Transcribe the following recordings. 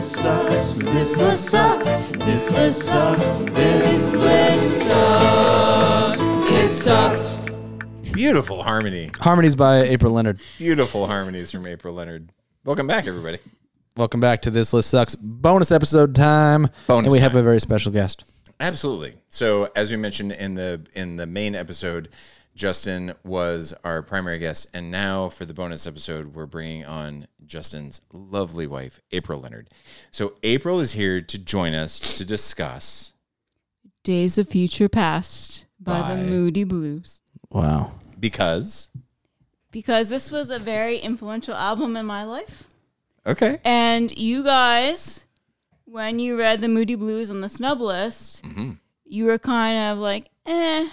list sucks. This list sucks. This list sucks. This list sucks. It sucks. Beautiful harmony. Harmonies by April Leonard. Beautiful harmonies from April Leonard. Welcome back, everybody. Welcome back to This List Sucks. Bonus episode time. Bonus and we have time. a very special guest. Absolutely. So, as we mentioned in the main episode, Justin was our primary guest, and now for the bonus episode, we're bringing on Justin's lovely wife, April Leonard. So, April is here to join us to discuss Days of Future Past by the Moody Blues. Wow. Because this was a very influential album in my life. Okay. And you guys, when you read the Moody Blues on the snub list, you were kind of like, the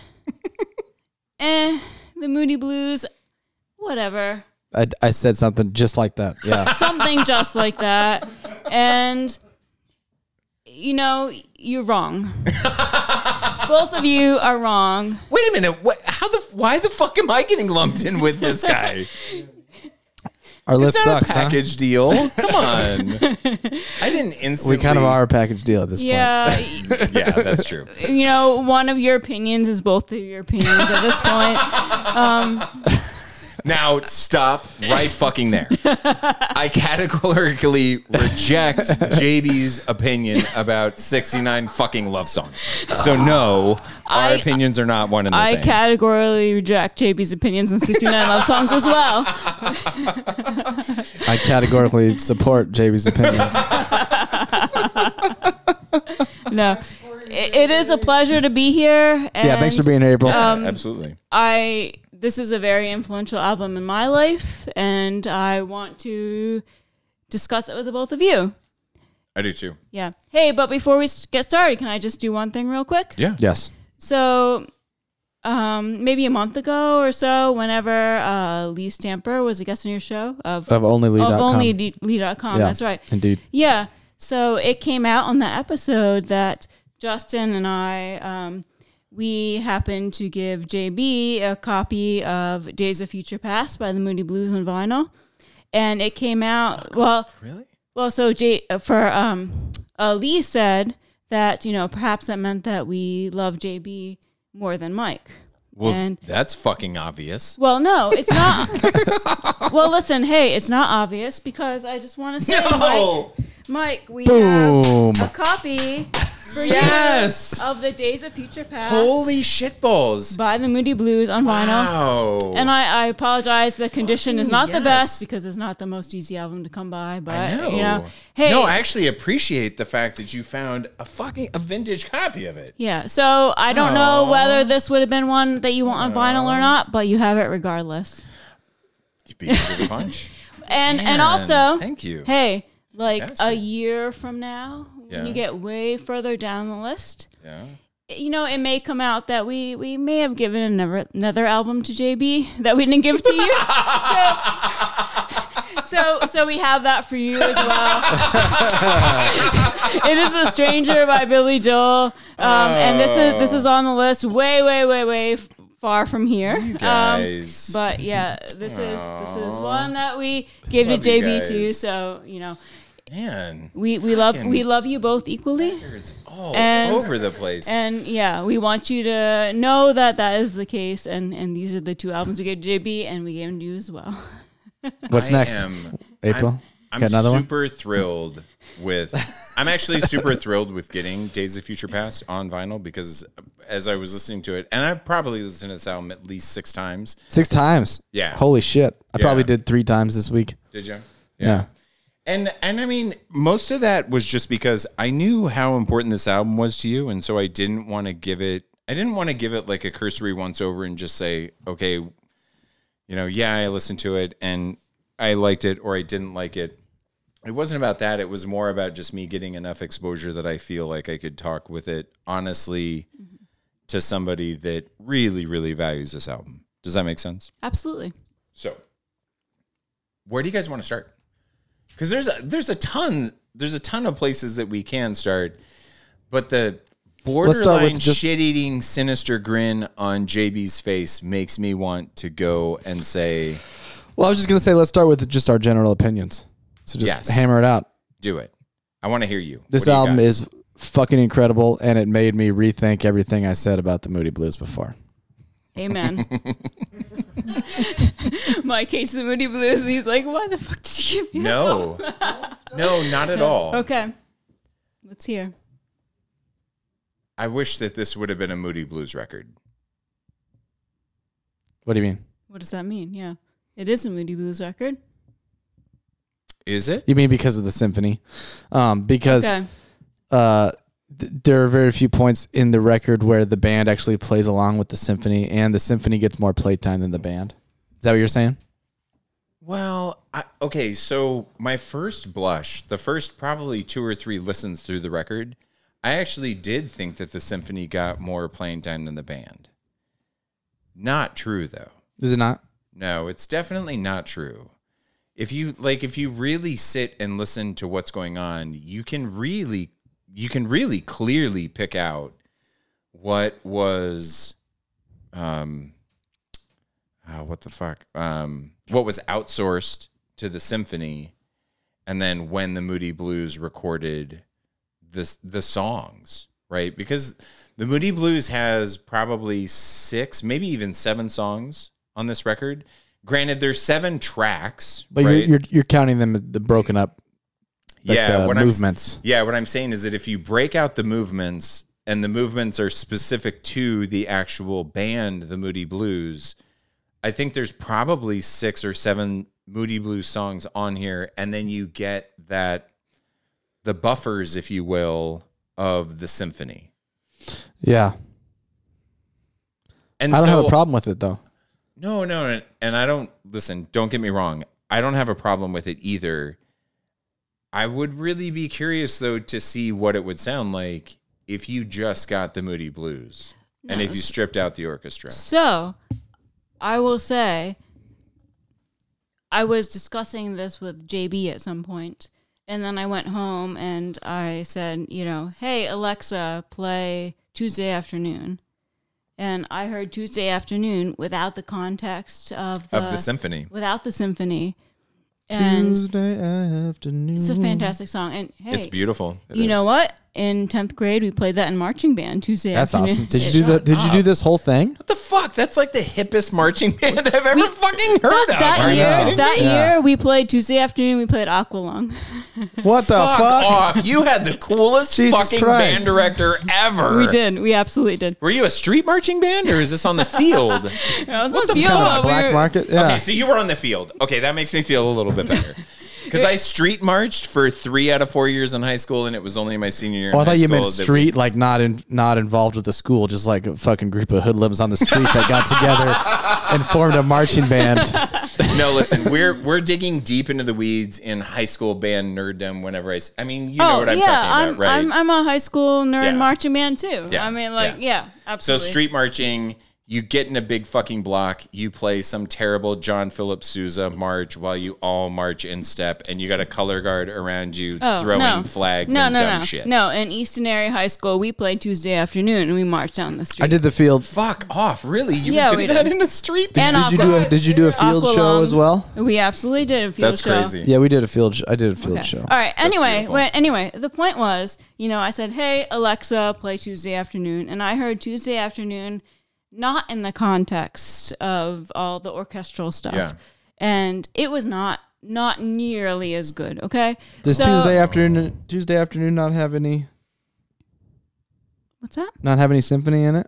Moody Blues, whatever. I said something just like that. Yeah. Something just like that. And, you know, you're wrong. Both of you are wrong. Wait a minute. Why the fuck am I getting lumped in with this guy? Our list It's not sucks, a package deal. Come on. I didn't instantly. We kind of are a package deal at this point. Yeah. Yeah, that's true. You know, one of your opinions is both of your opinions at this point. Now, stop right fucking there. I categorically reject JB's opinion about 69 fucking love songs. So, no, our opinions are not one and the I same. categorically reject JB's opinions on 69 love songs as well. I categorically support JB's opinion. No. It is a pleasure to be here. And, Yeah, thanks for being here, April. Absolutely. This is a very influential album in my life, and I want to discuss it with the both of you. I do too. Yeah. Hey, but before we get started, can I just do one thing real quick? Yeah. Yes. So, maybe a month ago or so, whenever Lee Stamper was a guest on your show Of onlylee.com. of onlylee.com, Yeah, that's right. Indeed. Yeah. So it came out on the episode that Justin and I, we happened to give JB a copy of Days of Future Past by the Moody Blues on vinyl, and it came out. Really? Well, so Lee said that, you know, perhaps that meant that we love JB more than Mike. Well, And that's fucking obvious. well, no, it's not. Well, listen, hey, it's not obvious because I just want to say, No! Mike, we Boom. have a copy for Yes! you of the Days of Future Past Holy shitballs. by the Moody Blues on vinyl. Wow. And I apologize. The condition is not the yes. best because it's not the most easy album to come by. But I know. you know, hey, No, I actually appreciate the fact that you found a vintage copy of it. yeah. So I don't know whether this would have been one that you want on vinyl or not, but you have it regardless. You beat me to the punch. And Man, also, thank you. Hey, like Fantastic. a year from now, when you get way further down the list, Yeah. you know, it may come out that we may have given another album to JB that we didn't give to you. So we have that for you as well. It is A Stranger by Billy Joel, and this is on the list way far from here. You guys. But yeah, this is one that we gave Love to you JB too. guys. So you know, Man. we love you both equally. It's all And- over the place. And yeah, we want you to know that is the case, and these are the two albums we gave to JB, and we gave them to you as well. What's next? April? I'm Got another one? super thrilled with. I'm actually super thrilled with getting Days of Future Past on vinyl because as I was listening to it, and I've probably listened to this album at least 6 times. 6 times? Yeah. Holy shit. I Yeah. probably did 3 times this week. Did you? Yeah. And I mean, most of that was just because I knew how important this album was to you, and so I didn't want to give it. I didn't want to give it like a cursory once over and just say, okay, you know, yeah, I listened to it and I liked it or I didn't like it. It wasn't about that. It was more about just me getting enough exposure that I feel like I could talk with it honestly to somebody that really, really values this album. Does that make sense? Absolutely. So, where do you guys want to start? Because there's a ton of places that we can start, but the borderline shit-eating sinister grin on JB's face makes me want to go and say, Well, I was just going to say, let's start with just our general opinions. So just hammer it out. Do it. I want to hear you. This What do you album got? is fucking incredible, and it made me rethink everything I said about the Moody Blues before. Amen. Mike hates the Moody Blues, and he's like, why the fuck did you give me No. No, not at all. Okay. Let's hear. I wish that this would have been a Moody Blues record. What do you mean? What does that mean? Yeah. It is a Moody Blues record. Is it? You mean because of the symphony? Because Okay. There are very few points in the record where the band actually plays along with the symphony, and the symphony gets more playtime than the band. Is that what you're saying? Well, okay, so my first blush, the first probably 2 or 3 listens through the record, I actually did think that the symphony got more playing time than the band. Not true, though. Is it not? No, it's definitely not true. If you really sit and listen to what's going on, you can really clearly pick out what was what was outsourced to the symphony, and then when the Moody Blues recorded the songs, right? Because the Moody Blues has probably 6, maybe even 7 songs on this record. Granted, there's 7 tracks, But right? you're counting them the broken up movements. What I'm saying is that if you break out the movements, and the movements are specific to the actual band, the Moody Blues, I think there's probably 6 or 7 Moody Blues songs on here, and then you get the buffers, if you will, of the symphony. Yeah. And I don't so, have a problem with it, though. No, and I don't, listen, don't get me wrong, I don't have a problem with it either. I would really be curious, though, to see what it would sound like if you just got the Moody Blues and if you stripped out the orchestra. So, I will say, I was discussing this with JB at some point, and then I went home and I said, hey, Alexa, play Tuesday Afternoon. And I heard Tuesday Afternoon without the context of the symphony. Without the symphony. And Tuesday afternoon. it's a fantastic song. And hey, It's beautiful. You know what? In 10th grade, we played that in marching band Tuesday That's afternoon. awesome. Did you do this whole thing? What the fuck? That's like the hippest marching band I've ever fucking heard of. That year, we played Tuesday Afternoon. We played Aqualung. What the Fuck fuck? off. You had the coolest Jesus fucking Christ. band director ever. We did. We absolutely did. Were you a street marching band or is this on the field? I was What on the field, fuck? but we Black were- market? Yeah. Okay, so you were on the field. Okay, that makes me feel a little bit better. Because I street marched for 3 out of 4 years in high school, and it was only my senior year. Oh, I in high thought you meant school that street, like not involved with the school, just like a fucking group of hoodlums on the street that got together and formed a marching band. No, listen, we're digging deep into the weeds in high school band nerddom. Whenever I mean, you know what I'm talking about, right? I'm a high school nerd Yeah. marching band too. Yeah. I mean, So absolutely. street marching, you get in a big fucking block, you play some terrible John Philip Sousa march while you all march in step, and you got a color guard around you throwing flags and dumb shit. No, in Easton Area High School, we played Tuesday Afternoon and we marched down the street. I did the field. Fuck off, really? You Yeah, were we doing that did. in a street And band? Did you do a field show Aqualung. as well? We absolutely did a field That's show. crazy. Yeah, we did a field. I did a field Okay. show. All right. Anyway, beautiful. the point was, I said, "Hey Alexa, play Tuesday Afternoon," and I heard Tuesday Afternoon, not in the context of all the orchestral stuff, Yeah. and it was not nearly as good. Okay. Does So- Tuesday afternoon not have any What's that? symphony in it?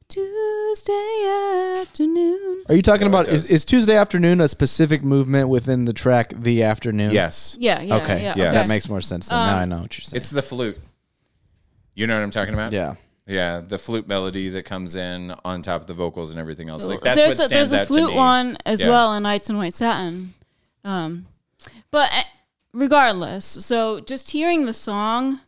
Tuesday Afternoon. Are you talking No, about it does. is Tuesday afternoon a specific movement within the track The Afternoon? Yes. Yeah. Okay. Yeah. Yeah. That makes more sense. Then. Now I know what you're saying. It's the flute. You know what I'm talking about? Yeah. Yeah, the flute melody that comes in on top of the vocals and everything else. Like that's what stands there's a out flute to me. one as Yeah. well in Nights in White Satin. But regardless, so just hearing the song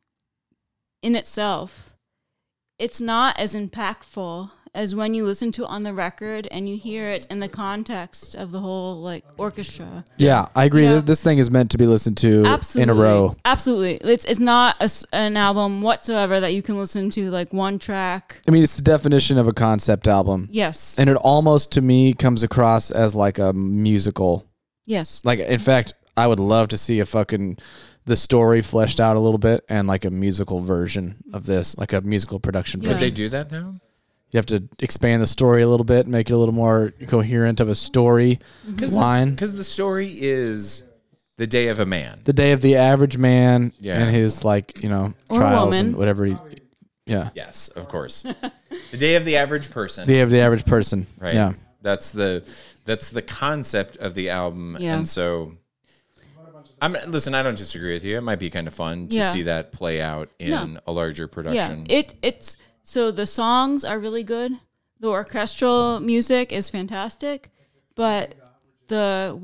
in itself, it's not as impactful as when you listen to it on the record and you hear it in the context of the whole orchestra. Yeah, I agree. Yeah. This thing is meant to be listened to Absolutely, in a row. Absolutely, it's not an album whatsoever that you can listen to one track. I mean, it's the definition of a concept album. Yes, And it almost, to me, comes across as like a musical. yes. Like, in fact, I would love to see the story fleshed out a little bit and like a musical version of this, like a musical production Yeah. Could version. they do that though? You have to expand the story a little bit, make it a little more coherent of a story line. Because the story is the day of a man. The day of the average man Yeah. and his Or trials woman. and whatever yeah. Yes, of course. The day of the average person. The day of the average person. Right. Yeah. That's the concept of the album. Yeah. And so listen, I don't disagree with you. It might be kind of fun to Yeah. see that play out in a larger production. Yeah, it's so the songs are really good. The orchestral music is fantastic, but the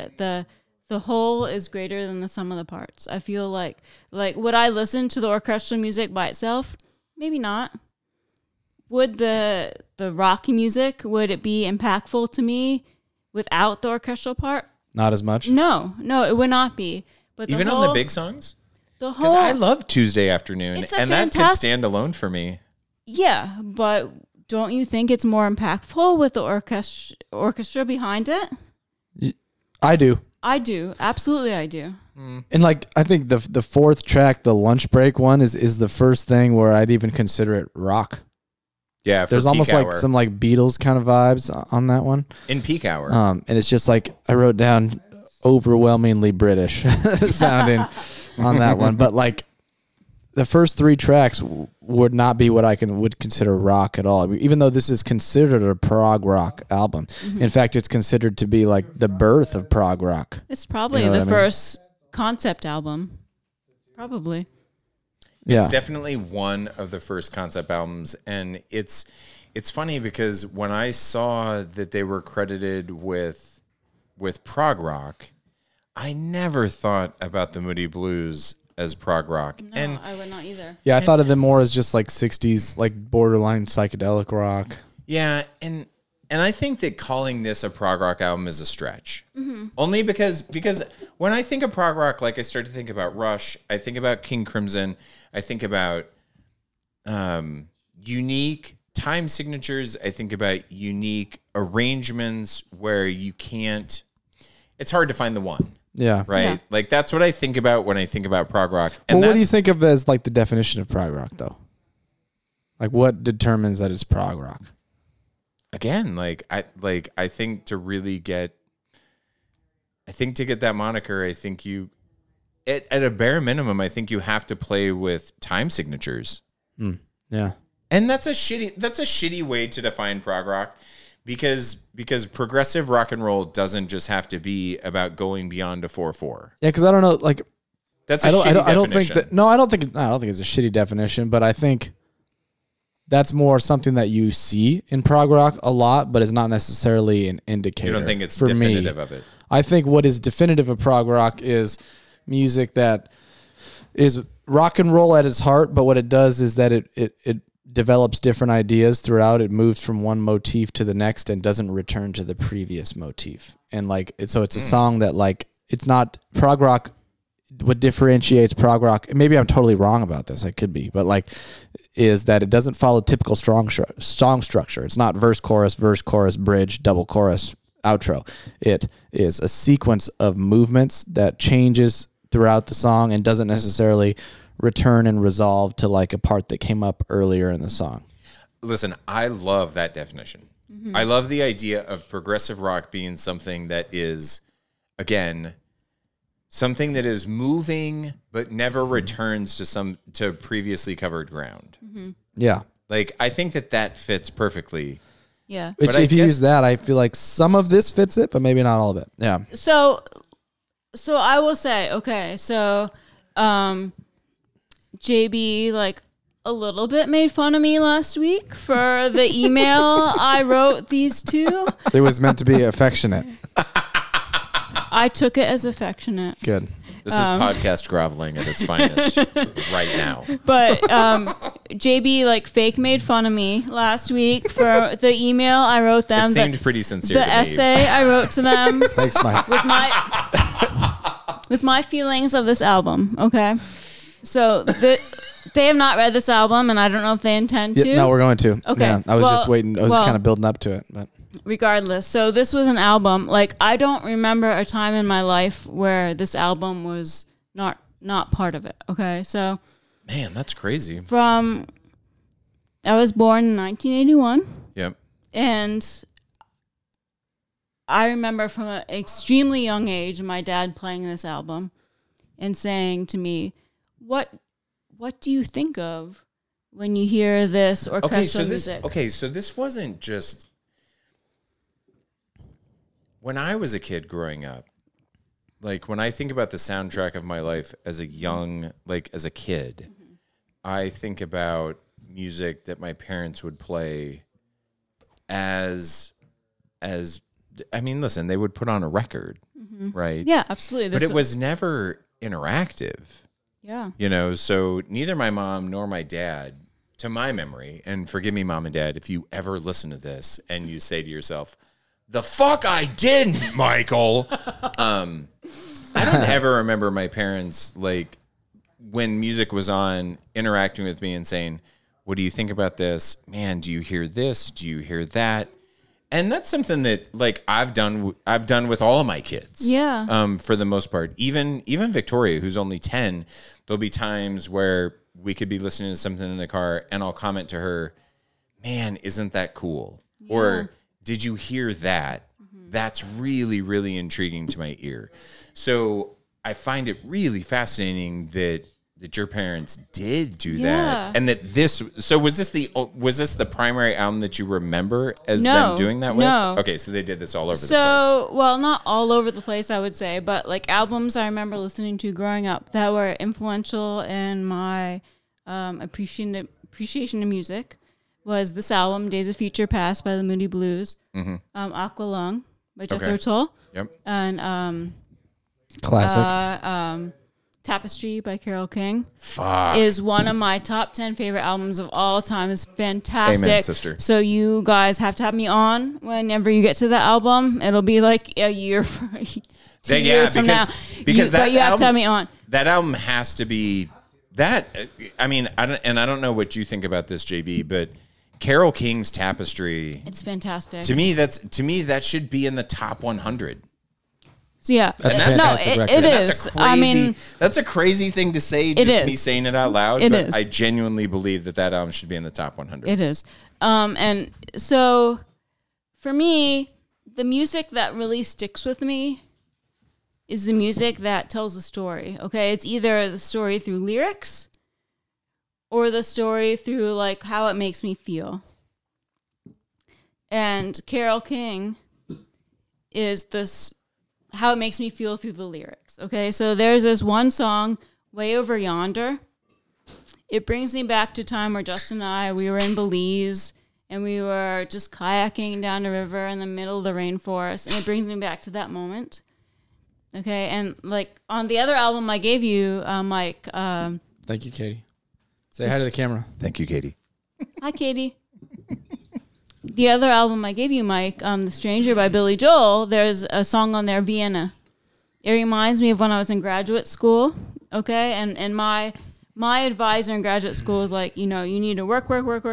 whole is greater than the sum of the parts. I feel like would I listen to the orchestral music by itself? Maybe not. Would the rock music, would it be impactful to me without the orchestral part? Not as much. No, it would not be. But Even on the big songs? the Because whole I love Tuesday Afternoon, It's a and that could fantastic- stand alone for me. Yeah, but don't you think it's more impactful with the orchestra behind it? I do. I do. Absolutely, I do. And like I think the fourth track, the lunch break one, is the first thing where I'd even consider it rock. Yeah, for There's peak almost hour. like some like Beatles kind of vibes on that one. In peak hour. And it's just like I wrote down overwhelmingly British sounding on that one. But like the first three tracks would not be what I would consider rock at all. I mean, even though this is considered a prog rock album. In fact, it's considered to be like the birth of prog rock. It's probably You know the what I mean? first concept album. Probably. Yeah. It's definitely one of the first concept albums, and it's funny because when I saw that they were credited with prog rock, I never thought about the Moody Blues as prog rock. No, And I would not either. Yeah, I thought of them more as just like 60s, like borderline psychedelic rock. yeah, and I think that calling this a prog rock album is a stretch. Only because when I think of prog rock, like I start to think about Rush, I think about King Crimson, I think about unique time signatures, I think about unique arrangements where it's hard to find the one, Yeah. right? Yeah. Like that's what I think about when I think about prog rock. Well, what do you that's- think of as like the definition of prog rock, though? Like, what determines that it's prog rock? Again, I think to really get that moniker, I think you at a bare minimum, I think you have to play with time signatures. Yeah. And that's a shitty way to define prog rock because progressive rock and roll doesn't just have to be about going beyond a 4/4. Yeah, because I don't know, like, That's a I don't think definition. that. No, I don't think it's a shitty definition, but I think that's more something that you see in prog rock a lot, but it's not necessarily an indicator. You don't think it's for definitive me. of it? I think what is definitive of prog rock is music that is rock and roll at its heart, but what it does is that it develops different ideas throughout. It moves from one motif to the next and doesn't return to the previous motif. And so it's a song that like it's not prog rock. What differentiates prog rock, and maybe I'm totally wrong about this, I could be, but like, is that it doesn't follow typical song structure. It's not verse, chorus, bridge, double chorus, outro. It is a sequence of movements that changes throughout the song and doesn't necessarily return and resolve to like a part that came up earlier in the song. Listen, I love that definition. I love the idea of progressive rock being something that is, again, something that is moving but never returns to previously covered ground. Yeah. Like I think that fits perfectly. Yeah. Which, But I if you guess- use that, I feel like some of this fits it, but maybe not all of it. Yeah. So I will say, okay, so JB like a little bit made fun of me last week for the email I wrote these two. It was meant to be affectionate. I took it as affectionate. Good. This is podcast groveling at its finest right now. But JB like fake made fun of me last week for the email I wrote them. It seemed pretty sincere the to me. essay I wrote to them Thanks, Mike. with my feelings of this album. Okay, so they have not read this album, and I don't know if they intend to. Yeah, no, we're going to. Okay. Yeah, I was just Well- waiting. I was well- kind of building up to it, but regardless, so this was an album. Like, I don't remember a time in my life where this album was not part of it. Okay, so Man, that's crazy. I was born in 1981. Yep. And I remember from an extremely young age my dad playing this album and saying to me, what do you think of when you hear this orchestral music? So this wasn't just... When I was a kid growing up, like when I think about the soundtrack of my life as a kid, I think about music that my parents would play listen, they would put on a record, right? Yeah, absolutely. But it was never interactive. Yeah. So neither my mom nor my dad, to my memory, and forgive me, Mom and Dad, if you ever listen to this and you say to yourself, the fuck I didn't, Michael. I don't ever remember my parents, like, when music was on, interacting with me and saying, what do you think about this? Man, do you hear this? Do you hear that? And that's something that, like, I've done with all of my kids. Yeah. For the most part. Even Victoria, who's only 10, there'll be times where we could be listening to something in the car and I'll comment to her, man, isn't that cool? Yeah. Or did you hear that? That's really, really intriguing to my ear. So I find it really fascinating that your parents did do that, and that this. So was this the primary album that you remember as them doing that with? No. Okay, so they did this all over the place. So, well, not all over the place, I would say, but like albums I remember listening to growing up that were influential in my appreciation of music was this album, Days of Future Past by the Moody Blues, Aqualung by Jethro Tull, and classic. Tapestry by Carole King is one of my top 10 favorite albums of all time. It's fantastic. Amen, sister. So you guys have to have me on whenever you get to the album. It'll be like a year, 2 years from now. Because but you have to have me on. That album has to be that. I mean, I don't know what you think about this, JB, but Carole King's Tapestry. It's fantastic. To me, that should be in the top 100. So yeah, that's a fantastic record. It is. That's a crazy thing to say. Just me saying it out loud. It but is. I genuinely believe that album should be in the top 100. It is. And so for me, the music that really sticks with me is the music that tells a story. Okay, it's either the story through lyrics or the story through like how it makes me feel. And Carole King is this. How it makes me feel through the lyrics. Okay, so there's this one song, Way Over Yonder. It brings me back to a time where Justin and I, we were in Belize and we were just kayaking down a river in the middle of the rainforest, and it brings me back to that moment. Okay, and like on the other album I gave you, Mike. Thank you, Katie. Say hi to the camera. Thank you, Katie. Hi, Katie. The other album I gave you, Mike, The Stranger by Billy Joel, there's a song on there, Vienna. It reminds me of when I was in graduate school, okay? And my advisor in graduate school is like, you need to work.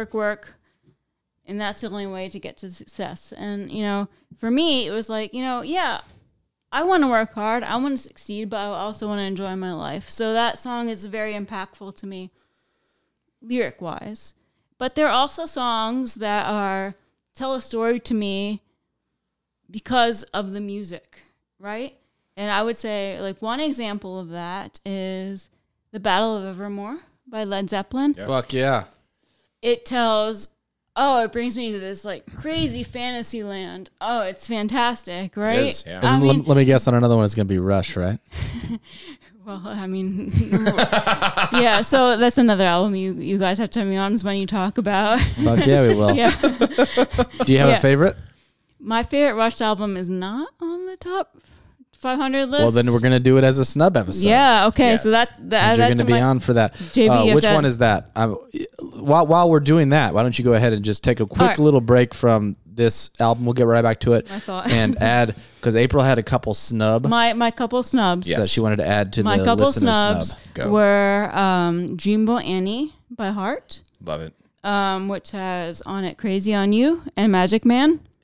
And that's the only way to get to success. And, for me, it was like, I want to work hard. I want to succeed, but I also want to enjoy my life. So that song is very impactful to me, lyric-wise. But there are also songs that tell a story to me because of the music, right? And I would say, like, one example of that is The Battle of Evermore by Led Zeppelin. Yep. Fuck yeah. It brings me to this, like, crazy fantasy land. Oh, it's fantastic, right? It is, yeah. And let me guess on another one. It's going to be Rush, right? Well, I mean, yeah, so that's another album you guys have to have me on is when you talk about. Fuck yeah, we will. Yeah. Do you have a favorite? My favorite Rush album is not on the top 500 list. Well, then we're going to do it as a snub episode. Yeah, okay, Yes. so that's And you're going to be on for that. JB, which one is that? While we're doing that, why don't you go ahead and just take a quick little break from this album. We'll get right back to it. I thought. And add, because April had a couple snub My couple snubs. Yes. that she wanted to add to My the couple listener snubs snub. were Dreamboat Annie by Heart, Love it. which has on it Crazy on You and Magic Man.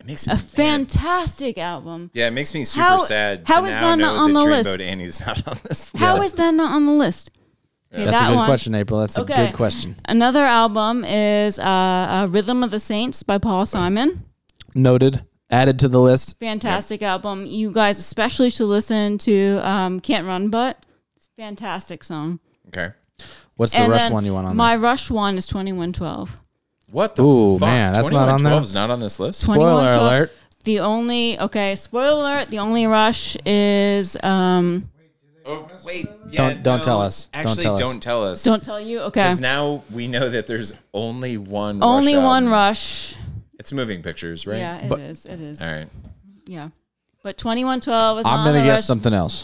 Makes me A mad. fantastic album. Yeah, it makes me super How- sad how to is now that know not on that the Dreamboat list? Annie's not on this list. How is that not on the list? Okay, That's that a good one. question, April. That's a Okay. good question. Another album is Rhythm of the Saints by Paul Simon. Noted. Added to the list. Fantastic album. You guys especially should listen to Can't Run But. It's a fantastic song. Okay. What's the And Rush then one you want on my there? Rush one is 2112. What the Ooh, fuck? man, that's not on there? 2112's not on this list? Spoiler 2112. alert. The only spoiler alert. The only Rush is Oh, wait. Don't tell us. Don't Actually, tell us. don't tell us. don't tell you. Okay, Because now we know that there's only one only Rush one album. Rush. It's Moving Pictures, right? Yeah, it is. It is. All right. Yeah, but 2112 is. I'm not going to on the guess Rush. something else.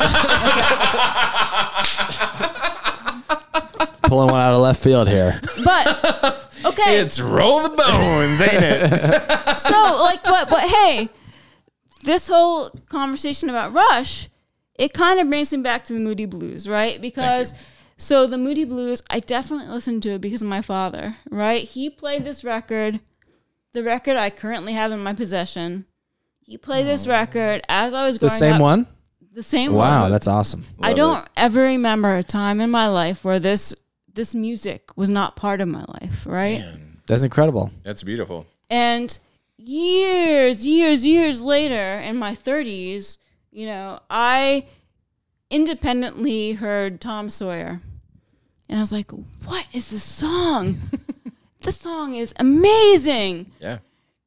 Pulling one out of left field here. But okay, It's Roll the Bones, ain't it? so like, but hey, this whole conversation about Rush, it kind of brings me back to the Moody Blues, right? Because so the Moody Blues, I definitely listened to it because of my father, right? He played this record, the record I currently have in my possession. He played this record as I was The growing same up. one? The same Wow, one. that's awesome. I don't ever remember a time in my life where this music was not part of my life, right? That's incredible. That's beautiful. And years later, in my 30s, you know, I independently heard Tom Sawyer. And I was like, what is this song? This song is amazing. Yeah.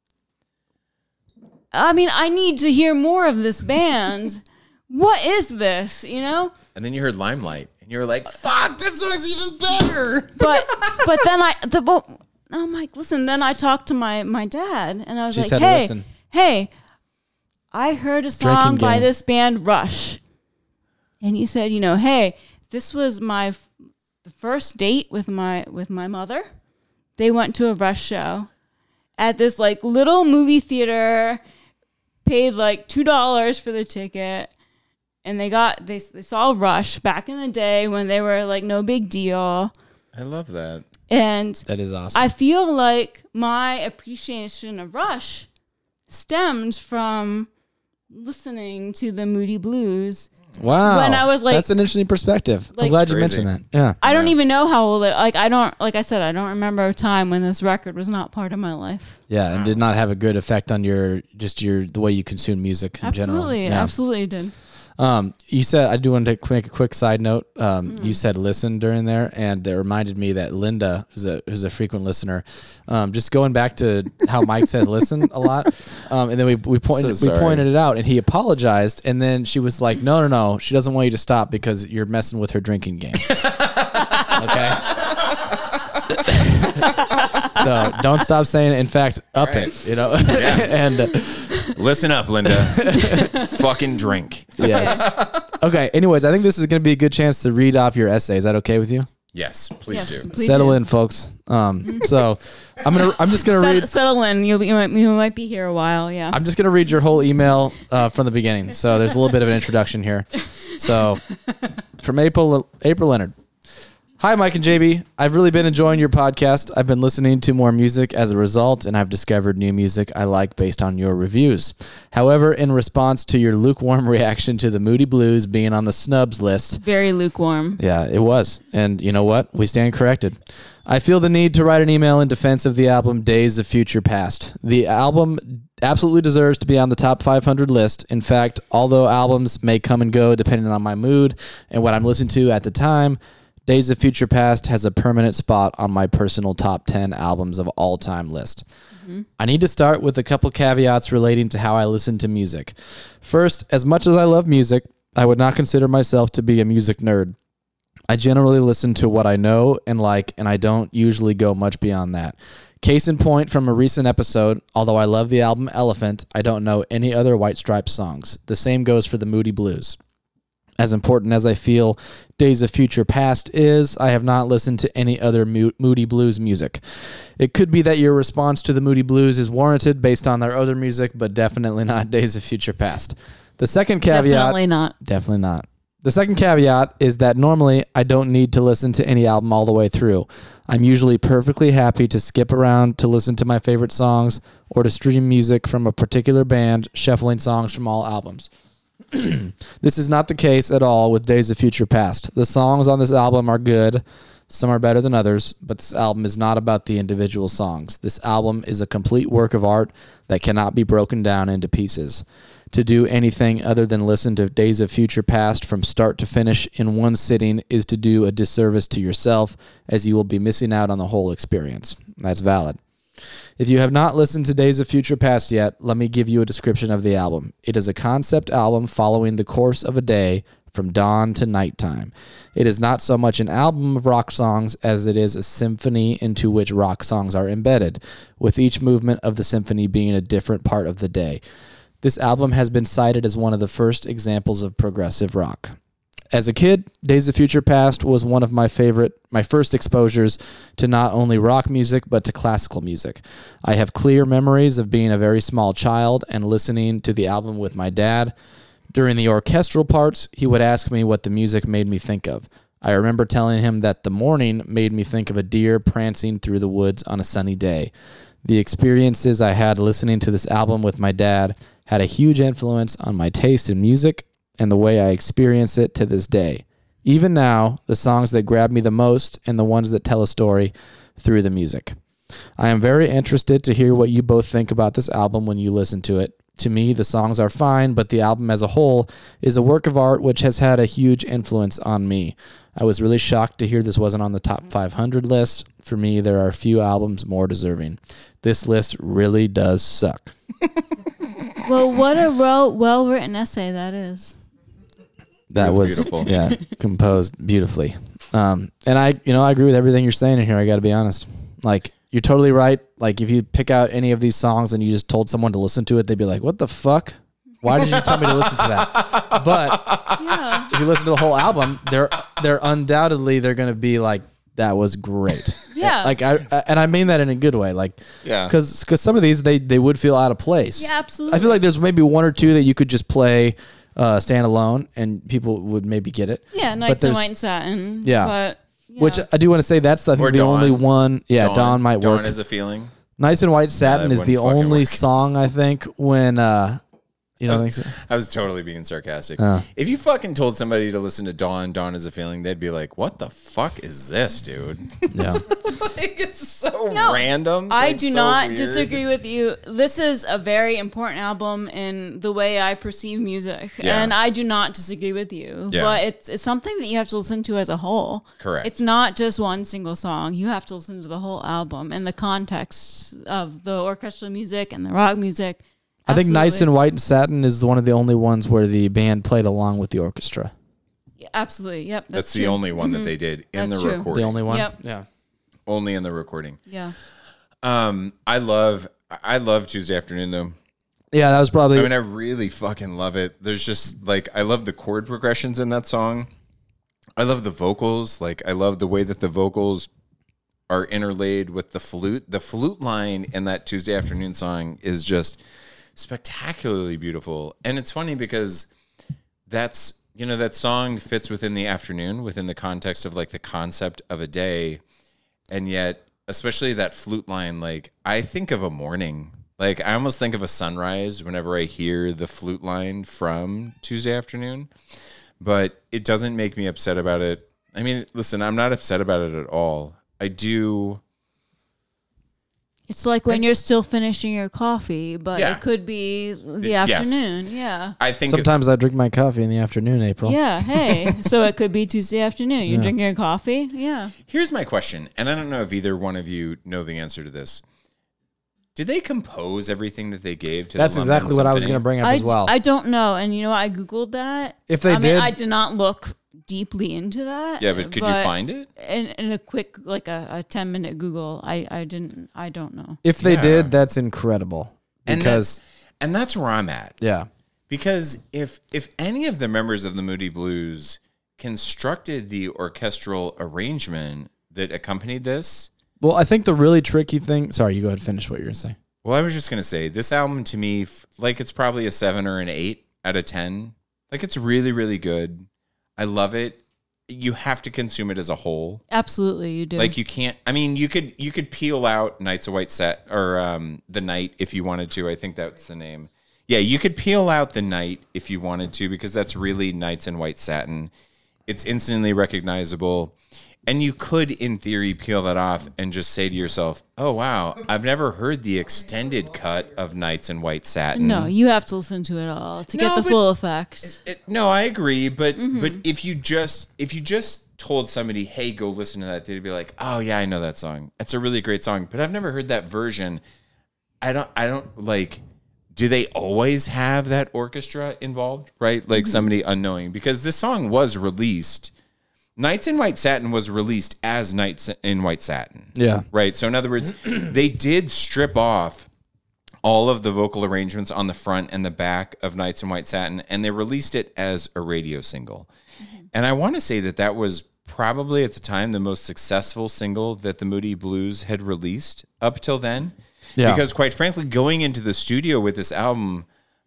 I mean, I need to hear more of this band. What is this, you know? And then you heard Limelight, and you were like, fuck, that song's even better. But then I'm like, listen, then I talked to my dad, and I was She like, said, hey, listen. hey, I heard a Drinking song by game. this band Rush. And he said, you know, hey, this was the first date with my mother. They went to a Rush show at this like little movie theater, paid like $2 for the ticket. And they saw Rush back in the day when they were like no big deal. I love that. And That is awesome. I feel like my appreciation of Rush stemmed from listening to the Moody Blues. wow. when I was, like- that's an interesting perspective. I'm like- glad you Crazy. mentioned that. Yeah. I don't even know how old it, like I said, I don't remember a time when this record was not part of my life. Yeah. And did not have a good effect on the way you consume music in general. Absolutely, Yeah. absolutely it did. You said, I do want to make a quick side note. Mm. You said listen during there, and it reminded me that Linda, who's a frequent listener, just going back to how Mike says listen a lot, and then we pointed it out, and he apologized, and then she was like, no, she doesn't want you to stop because you're messing with her drinking game. Okay. So don't stop saying it. In fact, up it, you know, and Listen up, Linda. Fucking drink. yes. Okay. Anyways, I think this is going to be a good chance to read off your essay. Is that okay with you? Yes, please Yes, do. please Settle do. in, folks. So I'm just gonna read. Settle in. You might be here a while. Yeah. I'm just gonna read your whole email from the beginning. So there's a little bit of an introduction here. So from April Leonard. Hi, Mike and JB. I've really been enjoying your podcast. I've been listening to more music as a result, and I've discovered new music I like based on your reviews. However, in response to your lukewarm reaction to the Moody Blues being on the snubs list, Very lukewarm. yeah, it was. And you know what? We stand corrected. I feel the need to write an email in defense of the album Days of Future Past. The album absolutely deserves to be on the top 500 list. In fact, although albums may come and go depending on my mood and what I'm listening to at the time, Days of Future Past has a permanent spot on my personal top 10 albums of all time list. I need to start with a couple caveats relating to how I listen to music. First, as much as I love music, I would not consider myself to be a music nerd. I generally listen to what I know and like, and I don't usually go much beyond that. Case in point from a recent episode, although I love the album Elephant, I don't know any other White Stripes songs. The same goes for the Moody Blues. As important as I feel Days of Future Past is, I have not listened to any other Moody Blues music. It could be that your response to the Moody Blues is warranted based on their other music, but definitely not Days of Future Past. The second caveat... Definitely not. Definitely not. The second caveat is that normally I don't need to listen to any album all the way through. I'm usually perfectly happy to skip around to listen to my favorite songs or to stream music from a particular band, shuffling songs from all albums. This is not the case at all with Days of Future Past. The songs on this album are good. Some are better than others, but this album is not about the individual songs. This album is a complete work of art that cannot be broken down into pieces. To do anything other than listen to Days of Future Past from start to finish in one sitting is to do a disservice to yourself, as you will be missing out on the whole experience. That's valid. If you have not listened to Days of Future Past yet, let me give you a description of the album. It is a concept album following the course of a day from dawn to nighttime. It is not so much an album of rock songs as it is a symphony into which rock songs are embedded, with each movement of the symphony being a different part of the day. This album has been cited as one of the first examples of progressive rock. As a kid, Days of Future Past was one of my first exposures to not only rock music, but to classical music. I have clear memories of being a very small child and listening to the album with my dad. During the orchestral parts, he would ask me what the music made me think of. I remember telling him that The Morning made me think of a deer prancing through the woods on a sunny day. The experiences I had listening to this album with my dad had a huge influence on my taste in music and the way I experience it to this day. Even now, the songs that grab me the most and the ones that tell a story through the music. I am very interested to hear what you both think about this album when you listen to it. To me, the songs are fine, but the album as a whole is a work of art which has had a huge influence on me. I was really shocked to hear this wasn't on the top 500 list. For me, there are a few albums more deserving. This list really does suck. Well, what a well-written essay that is. That was beautiful. Yeah, composed beautifully. And I agree with everything you're saying in here. I got to be honest. Like, you're totally right. Like, if you pick out any of these songs and you just told someone to listen to it, they'd be like, "What the fuck? Why did you tell me to listen to that?" But Yeah. if you listen to the whole album, they're undoubtedly they're going to be like, "That was great." Yeah. Like I mean that in a good way. Like, Yeah. because some of these they would feel out of place. Yeah, absolutely. I feel like there's maybe one or two that you could just play stand alone and people would maybe get it. Yeah, But Nights in there's- White Satin. Yeah. But, yeah. Which I do want to say that's I think Or the Dawn. only one. Yeah, Dawn might work. Dawn is a feeling. Nice and White Satin that is the wouldn't fucking only work. song I think when you don't think so? I was totally being sarcastic. Oh. If you fucking told somebody to listen to Dawn is a feeling, they'd be like, "What the fuck is this, dude?" Yeah. Like, it's so No, random. I It's do so not weird. disagree with you. This is a very important album in the way I perceive music, Yeah. and I do not disagree with you. Yeah. But it's something that you have to listen to as a whole. Correct. It's not just one single song. You have to listen to the whole album and the context of the orchestral music and the rock music. I think Nice Absolutely. and White Satin is one of the only ones where the band played along with the orchestra. Yeah, absolutely. Yep, That's the true. only one that they did in That's the true. recording. The only one. Yep. Yeah. Only in the recording. Yeah. I love Tuesday Afternoon though. Yeah, that was probably. I mean, I really fucking love it. There's just like, I love the chord progressions in that song. I love the vocals. Like, I love the way that the vocals are interlaid with the flute. The flute line in that Tuesday Afternoon song is just spectacularly beautiful. And it's funny because that song fits within the afternoon, within the context of like the concept of a day. And yet, especially that flute line, like, I think of a morning. Like, I almost think of a sunrise whenever I hear the flute line from Tuesday Afternoon, but it doesn't make me upset about it. I mean, listen, I'm not upset about it at all. I do. It's like when you're still finishing your coffee, but Yeah. it could be the Yes. afternoon. Yeah. I think Sometimes I drink my coffee in the afternoon, April. Yeah, hey. So it could be Tuesday afternoon. You're drinking your coffee? Yeah. here's my question, and I don't know if either one of you know the answer to this. Did they compose everything that they gave to That's the London exactly what I was Symphony? going to bring up as well. I don't know. And you know, I Googled that. If they I mean, did- I did not look deeply into that. Yeah, but could you find it? In a quick, like a 10-minute Google, I don't know. If they Yeah. did, that's incredible. And Because, and that's where I'm at. yeah. Because if any of the members of the Moody Blues constructed the orchestral arrangement that accompanied this, Well, I think the really tricky thing. Sorry, you go ahead and finish what you're going to say. well, I was just going to say, this album to me, like, it's probably a 7 or an 8 out of 10. Like, it's really, really good. I love it. You have to consume it as a whole. Absolutely, you do. Like you can't. I mean, you could peel out Nights of White Satin or The Night if you wanted to. I think that's the name. Yeah, you could peel out The Night if you wanted to because that's really Nights in White Satin. It's instantly recognizable. And you could, in theory, peel that off and just say to yourself, oh, wow, I've never heard the extended cut of Nights in White Satin. No, you have to listen to it all to get the full effects. No, I agree. But if you just told somebody, hey, go listen to that, they'd be like, oh, yeah, I know that song. It's a really great song. But I've never heard that version. I don't like, do they always have that orchestra involved, right? Like somebody unknowing. Because this song was released. Nights in White Satin was released as Nights in White Satin. Yeah. Right. So in other words, they did strip off all of the vocal arrangements on the front and the back of Nights in White Satin, and they released it as a radio single. And I want to say that was probably at the time the most successful single that the Moody Blues had released up till then. Yeah. Because quite frankly, going into the studio with this album,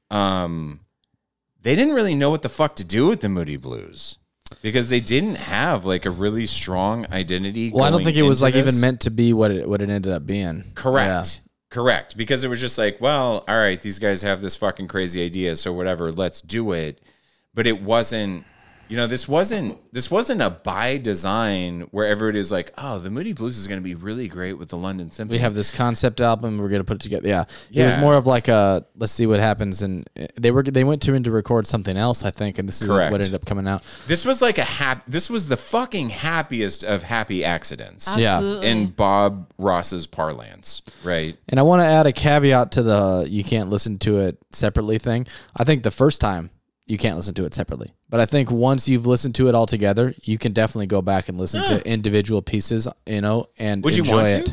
they didn't really know what the fuck to do with the Moody Blues. Because they didn't have like a really strong identity. Well, I don't think it was like this. even meant to be what it ended up being. Correct. Yeah. Correct. Because it was just like, well, all right, these guys have this fucking crazy idea, so whatever, let's do it. But it wasn't, this wasn't a by design where everybody is like, oh, the Moody Blues is going to be really great with the London Symphony. We have this concept album, we're going to put it together. Yeah. It was more of like a, let's see what happens. And they went to record something else, I think. And this is what ended up coming out. This was like this was the fucking happiest of happy accidents. Absolutely. In Bob Ross's parlance. Right. And I want to add a caveat to the, you can't listen to it separately thing. I think the first time you can't listen to it separately. But I think once you've listened to it all together, you can definitely go back and listen to individual pieces, and Would you enjoy want it. To?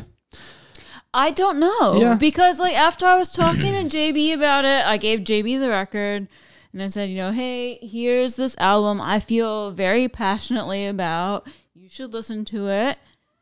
I don't know. Yeah. Because like after I was talking to JB about it, I gave JB the record and I said, hey, here's this album I feel very passionately about. You should listen to it.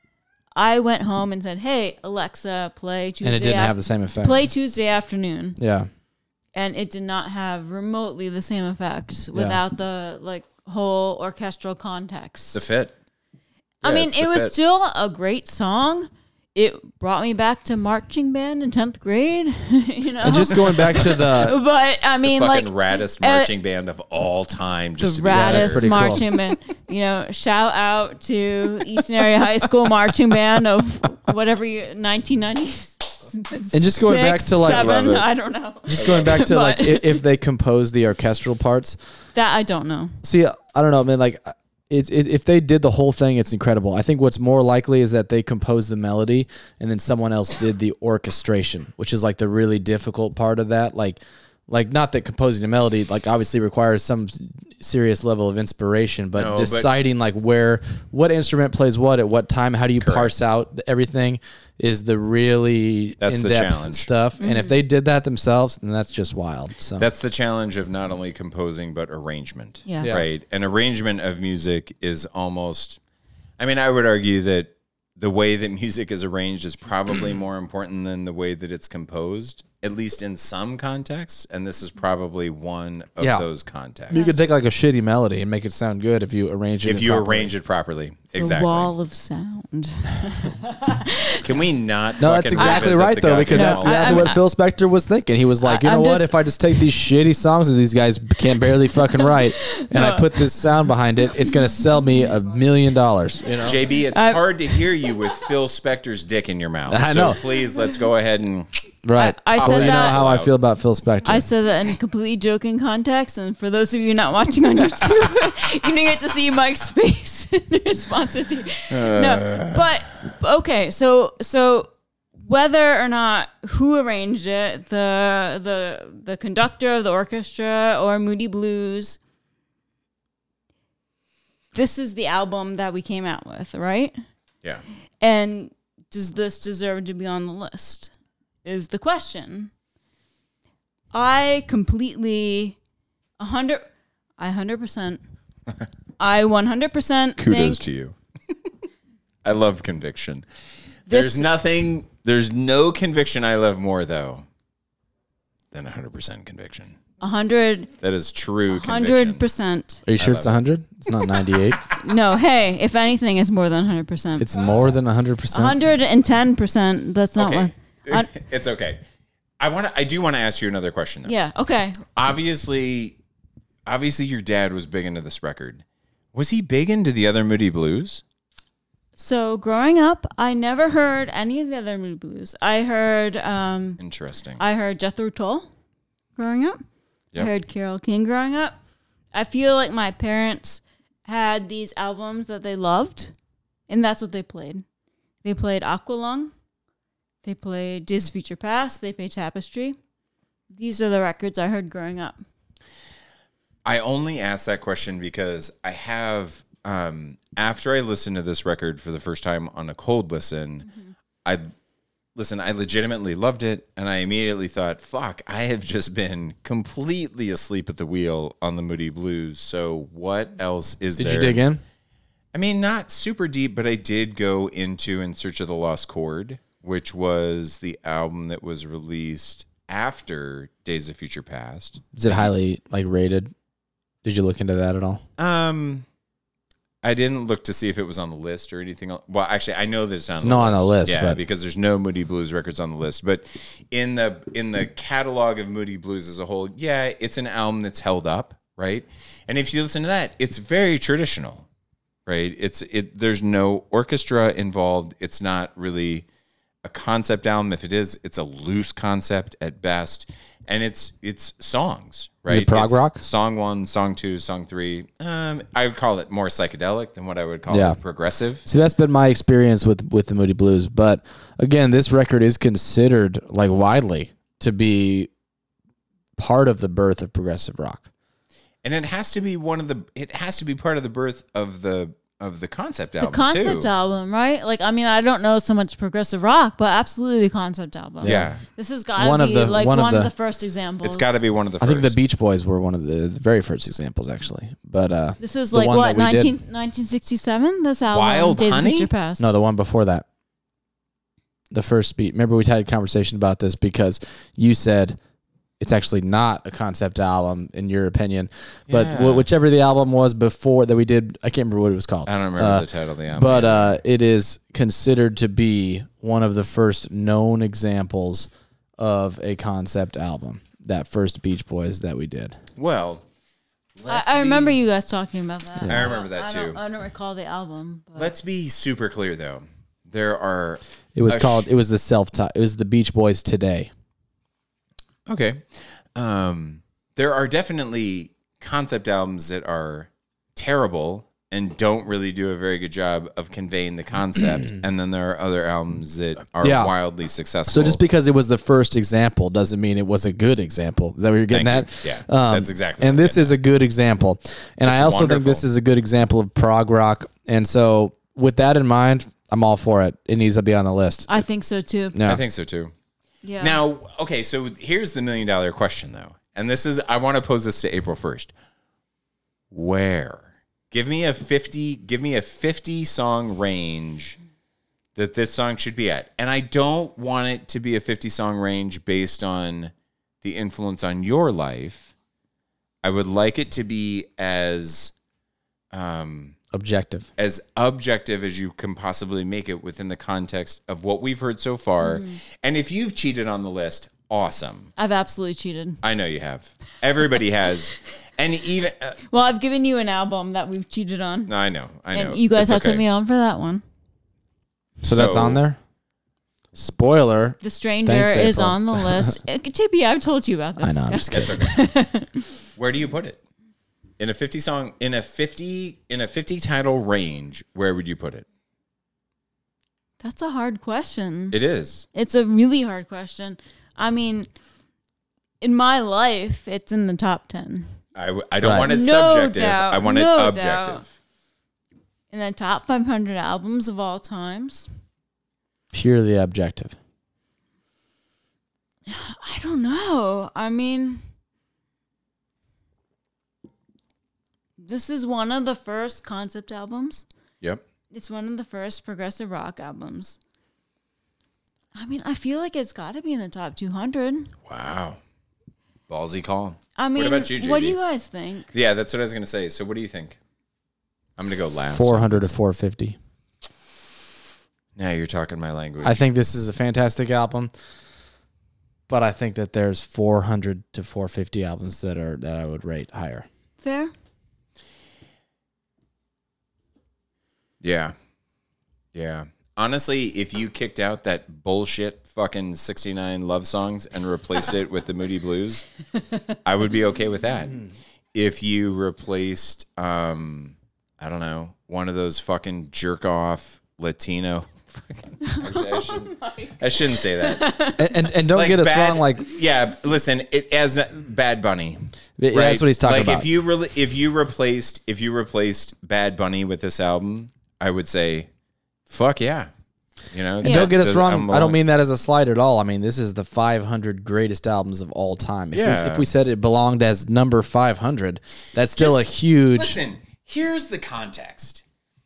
I went home and said, hey, Alexa, play Tuesday. And it didn't have the same effect. Play Tuesday afternoon. Yeah. And it did not have remotely the same effects without the like whole orchestral context. The fit. I mean, it was still a great song. It brought me back to marching band in 10th grade, And just going back to the... But, I mean, the like... fucking raddest marching band of all time. Just the to raddest be marching band. Shout out to Eastern Area High School marching band of whatever year, 1990s. And just going back to like... 7, I don't know. Just going back to like if they composed the orchestral parts. That I don't know. See, I don't know, man, like... if they did the whole thing, it's incredible. I think what's more likely is that they composed the melody and then someone else did the orchestration, which is like the really difficult part of that. Like not that composing a melody like obviously requires some serious level of inspiration, but deciding like what instrument plays what at what time, how do you parse out everything is the really in-depth stuff. And if they did that themselves, then that's just wild. So that's the challenge of not only composing but arrangement. Yeah. Right. An arrangement of music is almost, I mean, I would argue that the way that music is arranged is probably more important than the way that it's composed, at least in some contexts. And this is probably one of those contexts. You could take like a shitty melody and make it sound good if you arrange it. Arrange it properly. Exactly. The wall of sound. Can we not? No, that's exactly right though, because that's what Phil Spector was thinking. He was like, you know what? If I just take these shitty songs that these guys can't barely fucking write, and I put this sound behind it, it's gonna sell me $1 million. JB, it's hard to hear you with Phil Spector's dick in your mouth. I know. So please, let's go ahead and. Right. I said you know how I feel about Phil Spector. I said that in completely joking context, and for those of you not watching on YouTube, you didn't get to see Mike's face in response to no. But okay, so whether or not who arranged it, the conductor of the orchestra or Moody Blues, this is the album that we came out with, right? Yeah. And does this deserve to be on the list? Is the question. I completely 100% I 100% Kudos to you. I love conviction. There's no conviction I love more though than 100% conviction. 100. That is true conviction. 100%. Are you sure it's 100? It's not 98. No, hey, if anything, it's more than 100%. It's more than 100%. 110%. That's not Okay. one. It's okay. I do want to ask you another question though. Yeah. Okay. Obviously your dad was big into this record. Was he big into the other Moody Blues? So growing up, I never heard any of the other Moody Blues. I heard Interesting. Jethro Tull growing up. Yep. I heard Carole King growing up. I feel like my parents had these albums that they loved, and that's what they played. They played Aqualung. They played Days of Future Past. They played Tapestry. These are the records I heard growing up. I only asked that question because I have, after I listened to this record for the first time on a cold listen, I legitimately loved it. And I immediately thought, fuck, I have just been completely asleep at the wheel on the Moody Blues. So what else is there? Did you dig in? I mean, not super deep, but I did go into In Search of the Lost Chord, which was the album that was released after Days of Future Past. Is it highly rated? Did you look into that at all? I didn't look to see if it was on the list or anything else. Well, actually, I know that it's on not on the list, Yeah, but because there's no Moody Blues records on the list. But in the catalog of Moody Blues as a whole, yeah, it's an album that's held up, right? And if you listen to that, it's very traditional, right? There's no orchestra involved. It's not really a concept album. If it is, it's a loose concept at best. And it's songs, right? Is it prog It's rock? Song 1, Song 2, Song 3. I would call it more psychedelic than what I would call it progressive. See, that's been my experience with the Moody Blues. But again, this record is considered widely to be part of the birth of progressive rock. And it has to be part of the birth of the concept album. The concept too. album, right? I don't know so much progressive rock, but absolutely the concept album. Yeah. This has got to be one of the first examples. It's got to be one of the I first. think the Beach Boys were one of the very first examples, actually. But this is the one that we did- 1967? This album, Wild Days Honey? of Future Past. No, the one before that. The first beat. Remember, we had a conversation about this because you said it's actually not a concept album in your opinion, but Yeah. whichever the album was before that we did, I can't remember what it was called. I don't remember the title of the album. But it is considered to be one of the first known examples of a concept album. That first Beach Boys that we did. well, I remember you guys talking about that. I remember that too. I don't recall the album. But. Let's be super clear though. There are It was called. It was the self-titled. It was the Beach Boys Today. Okay. There are definitely concept albums that are terrible and don't really do a very good job of conveying the concept. And then there are other albums that are wildly successful. So just because it was the first example doesn't mean it was a good example. Is that what you're getting Thank at? you. Yeah, that's exactly And what I'm this is a good example. And I also think this wonderful. is a good example of prog rock. And so with that in mind, I'm all for it. It needs to be on the list. I think so too. No. I think so too. Yeah. Now, okay, so here's the $1 million question though. And this is, I want to pose this to April 1st. Where? Give me a 50 song range that this song should be at. And I don't want it to be a 50 song range based on the influence on your life. I would like it to be as Objective. as you can possibly make it within the context of what we've heard so far. And if you've cheated on the list, awesome. I've absolutely cheated. I know you have. Everybody has. And even Well, I've given you an album that we've cheated on. I know. And you guys It's have to okay. me on for that one. So that's on there? Spoiler. The Stranger Thanks, is April. on the list. JP, I've told you about this. I know. I'm just kidding. It's okay. Where do you put it? In a 50 song, in a 50 title range, where would you put it? That's a hard question. It is. It's a really hard question. I mean, in my life, it's in the top 10. I don't Right. want it No subjective. doubt, I want no it objective. doubt. In the top 500 albums of all times. Purely objective. I don't know. I mean, this is one of the first concept albums. Yep. It's one of the first progressive rock albums. I mean, I feel like it's got to be in the top 200. Wow. Ballsy call. I mean, what about you, JD? what do you guys think? Yeah, that's what I was going to say. So what do you think? I'm going to go last. 400 to 450. Now you're talking my language. I think this is a fantastic album, but I think that there's 400 to 450 albums that I would rate higher. Fair? Yeah. Yeah. Honestly, if you kicked out that bullshit fucking 69 love songs and replaced it with the Moody Blues, I would be okay with that. If you replaced, I don't know, one of those fucking jerk off Latino. Actually, I shouldn't say that. And don't Like get us Bad- wrong. Like, yeah, listen, it as Bad Bunny. yeah, Right? that's what he's talking like about. if you replaced Bad Bunny with this album, I would say, fuck yeah. You know, And don't get us wrong. I'm I don't willing- mean that as a slight at all. I mean, this is the 500 greatest albums of all time. If we said it belonged as number 500, that's still Just a huge. Listen, here's the context.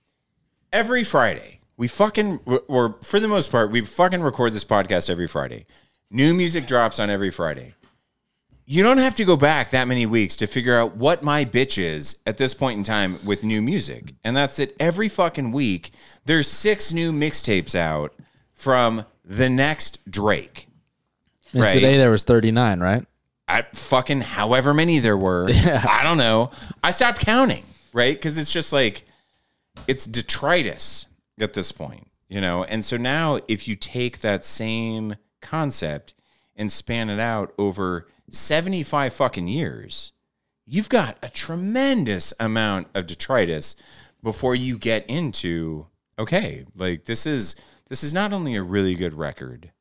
Every Friday, we fucking, or for the most part, we fucking record this podcast every Friday. New music drops on every Friday. You don't have to go back that many weeks to figure out what my bitch is at this point in time with new music. And that's that every fucking week, there's 6 new mixtapes out from the next Drake. And right. today there was 39, right? At fucking however many there were. I don't know. I stopped counting, right? Because it's just like, it's detritus at this point, you know? And so now if you take that same concept and span it out over 75 fucking years, you've got a tremendous amount of detritus before you get into, okay, like this is not only a really good record,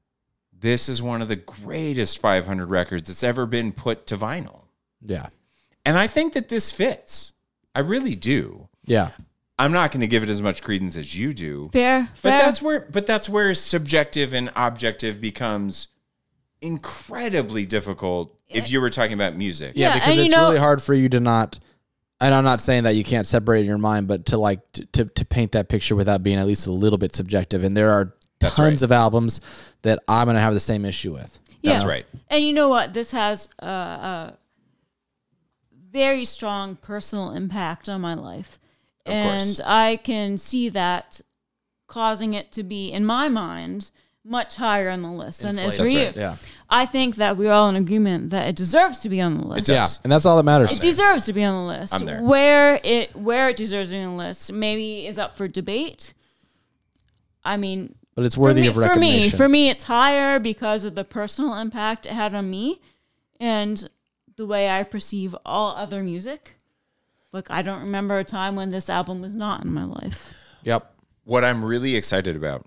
this is one of the greatest 500 records that's ever been put to vinyl. Yeah. And I think that this fits. I really do. Yeah. I'm not going to give it as much credence as you do. Fair? But that's where subjective and objective becomes incredibly difficult if you were talking about music. Yeah, Yeah, because and it's you know- really hard for you to not. And I'm not saying that you can't separate in your mind, but to like to paint that picture without being at least a little bit subjective. And there are tons of albums that I'm going to have the same issue with. That's Yeah. right. And you know what? This has a very strong personal impact on my life. Of and course. I can see that causing it to be, in my mind, much higher on the list than it is for That's you. right, yeah. I think that we're all in agreement that it deserves to be on the list. It Yeah, does. and that's all that matters. It deserves to be on the list. I'm there. Where it deserves to be on the list maybe is up for debate. I mean, But it's worthy of recognition. For me, it's higher because of the personal impact it had on me and the way I perceive all other music. Like, I don't remember a time when this album was not in my life. Yep. What I'm really excited about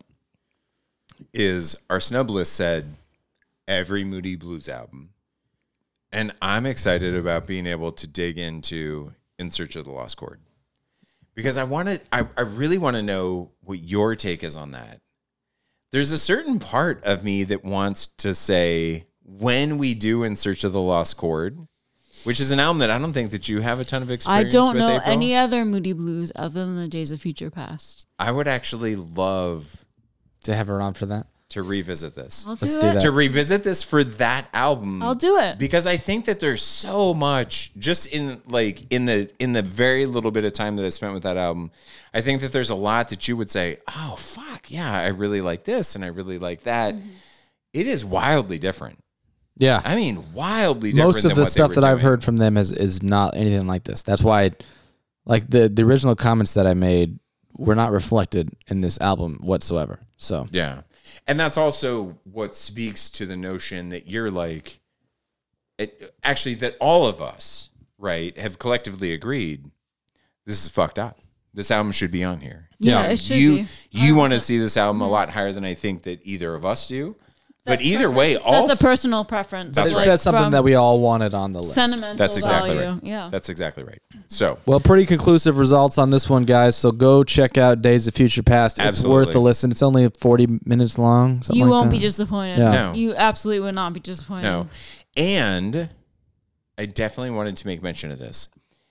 is our snub list said every Moody Blues album. And I'm excited about being able to dig into In Search of the Lost Chord. Because I really want to know what your take is on that. There's a certain part of me that wants to say, when we do In Search of the Lost Chord, which is an album that I don't think that you have a ton of I experience don't with, know April. any other Moody Blues other than the Days of Future Past. I would actually love To have her on for that. to revisit this. I'll Let's do do it. that. To revisit this for that album. I'll do it. Because I think that there's so much just in the very little bit of time that I spent with that album. I think that there's a lot that you would say, "Oh fuck, yeah, I really like this and I really like that." Mm-hmm. It is wildly different. Yeah. I mean, wildly different. Most of than the what they stuff were that I've doing. heard from them is not anything like this. That's why, like the original comments that I made were not reflected in this album whatsoever. So Yeah. And that's also what speaks to the notion that you're like, actually, that all of us, right, have collectively agreed this is fucked up. This album should be on here. Yeah, it should you, be. You want to see this album a lot higher than I think that either of us do. But either way, all That's a personal preference. That's it right. says something from that we all wanted on the list. sentimental that's exactly value. right. Yeah. That's exactly right. So Well, pretty conclusive results on this one, guys. So go check out Days of Future Past. It's Absolutely. worth a listen. It's only 40 minutes long. Something You like won't that. be disappointed. Yeah. No. You absolutely would not be disappointed. no. And I definitely wanted to make mention of this.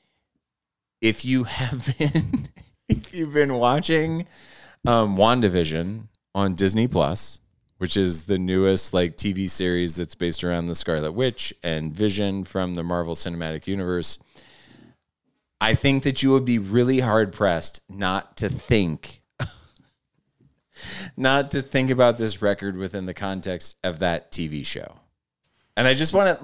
If you have been if you've been watching WandaVision on Disney Plus, which is the newest like TV series that's based around the Scarlet Witch and Vision from the Marvel Cinematic Universe. I think that you would be really hard pressed not to think about this record within the context of that TV show. And I just want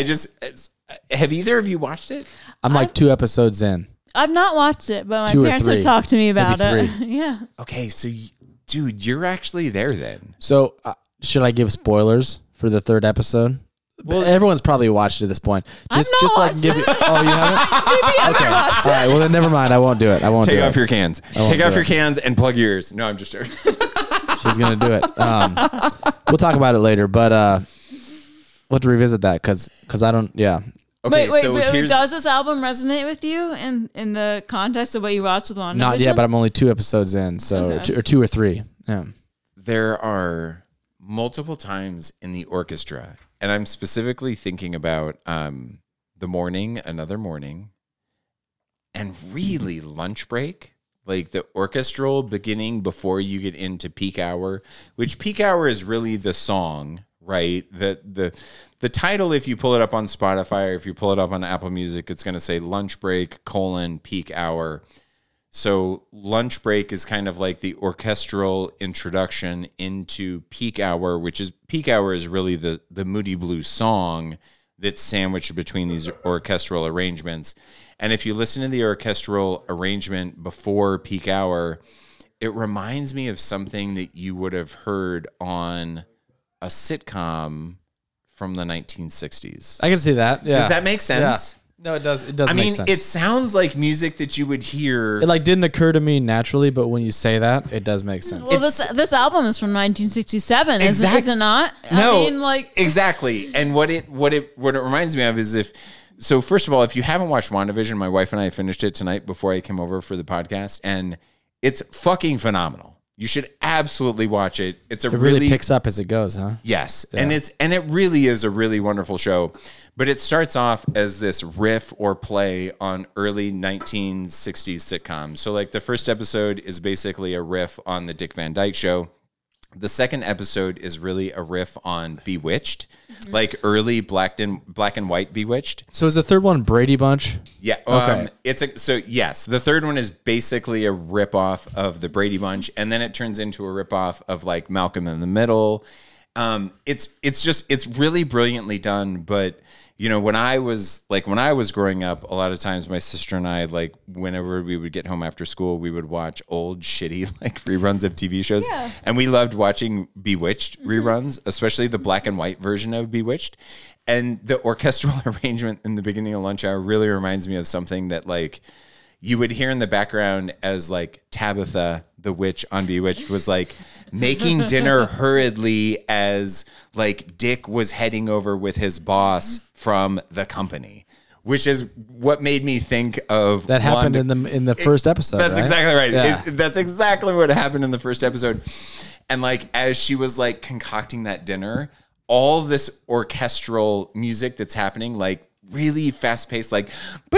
to have either of you watched it? I'm like 2 episodes in. I've not watched it, but my 2 or parents 3. have talked to me about Maybe it. 3. Yeah. Okay, so dude, you're actually there then. So should I give spoilers for the 3rd episode? Well, everyone's probably watched it at this point. Just so I can give you. Oh, you haven't? Okay. All right. Well, then never mind. I won't do it. I won't Take do off it. your cans. Take off your cans and plug your ears. No, I'm just joking. She's gonna do it. We'll talk about it later, but we'll have to revisit that because I don't. Yeah. Okay, wait, so but here's does this album resonate with you in the context of what you watched with WandaVision? Not yet, but I'm only 2 episodes in, so Okay. 2 or 3. Yeah. there are multiple times in the orchestra, and I'm specifically thinking about The Morning, Another Morning, and really Lunch Break, like the orchestral beginning before you get into Peak Hour, which Peak Hour is really the song, right? The title, if you pull it up on Spotify or if you pull it up on Apple Music, it's going to say Lunch Break, Peak Hour. So Lunch Break is kind of like the orchestral introduction into Peak Hour, which is Peak Hour is really the Moody Blues song that's sandwiched between these orchestral arrangements. And if you listen to the orchestral arrangement before Peak Hour, it reminds me of something that you would have heard on a sitcom from the 1960s. I can see that. Yeah. Does that make sense? Yeah. No, it does. It does. I make mean, sense. it sounds like music that you would hear. It like didn't occur to me naturally, but when you say that, it does make sense. Well, this album is from 1967, is it not? No, I mean, like exactly. And what it reminds me of is so first of all, if you haven't watched WandaVision, my wife and I finished it tonight before I came over for the podcast, and it's fucking phenomenal. You should absolutely watch it. It really picks up as it goes, huh? Yes. Yeah. And it really is a really wonderful show. But it starts off as this riff or play on early 1960s sitcoms. So like the first episode is basically a riff on the Dick Van Dyke Show. The second episode is really a riff on Bewitched, like early black and white Bewitched. So is the third one Brady Bunch? Yeah. Okay. Yes, the third one is basically a ripoff of the Brady Bunch, and then it turns into a ripoff of like Malcolm in the Middle. It's really brilliantly done, but you know, when I was growing up, a lot of times my sister and I, like, whenever we would get home after school, we would watch old shitty like reruns of TV shows. Yeah. And we loved watching Bewitched reruns, especially the black and white version of Bewitched. And the orchestral arrangement in the beginning of Lunch Hour really reminds me of something that like you would hear in the background as like Tabitha, the witch on Bewitched, was like making dinner hurriedly as like Dick was heading over with his boss from the company, which is what made me think of That happened in the first episode. That's right? exactly right. Yeah. That's exactly what happened in the first episode. And like as she was like concocting that dinner, all this orchestral music that's happening, like really fast paced, like